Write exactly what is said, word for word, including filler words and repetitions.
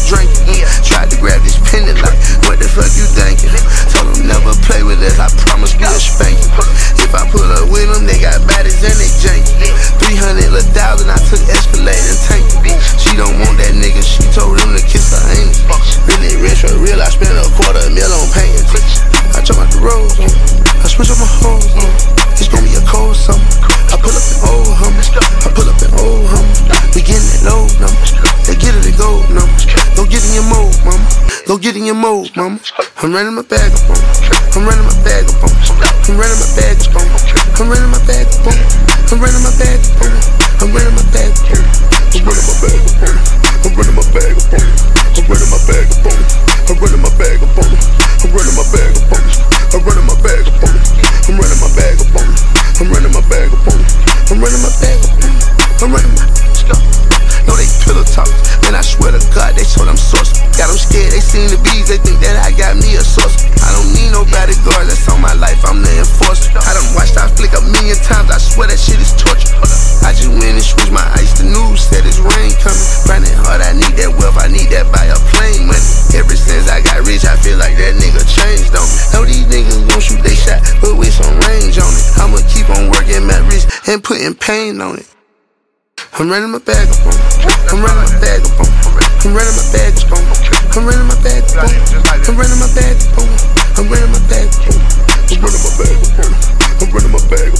drinking. Tried to grab this pendant like, what the fuck you thinking? Told them never play with us, I promise we'll spank you. If I pull up with them, they got bodies and they janky. three hundred a thousand, I took Escalade and tank it. She don't want that nigga, she told him to kiss her anus. Really rich for real, I spent a quarter mil on painting. I jump out the road, I switch up my hoes, it's gonna be a cold summer. I pull up in old Hummers, I pull up in old Hummers. We getting that low numbers, they get it in gold numbers. Go get in your mode, mama, go get in your mode, mama. I'm running my bag up on I'm running my bag up on I'm running my bag up on I'm running my bag up on I'm running my bag up on I'm running my bag up on I'm running my bag up on I'm running my bag up on I'm running my bag up on I'm running my bag up on I'm running my bag up on I'm running my bag up on I'm running my bag up on I'm running my bag up on I'm running my bag up on I'm running my No, they pillow talk, man, I swear to God, they told I'm sauce. Got them scared, they seen the bees, they think that I got me a sauce. I don't need no bodyguard, that's on my life, I'm the enforcer. I done watched I flick a million times, I swear that shit is torture. I just went and switched my ice, the news said it's rain coming. Grinding hard, I need that wealth, I need that buy a plane money. Ever since I got rich, I feel like that nigga changed on me. Know these niggas gon' shoot they shot, but with some range on it. I'ma keep on working my wrist and putting pain on it. I'm running my bag up on I'm running my bag up on I'm running my bag up on I'm running my bag up on I'm running my bag up on I'm running my bag up on I'm running my bag up on I'm running my bag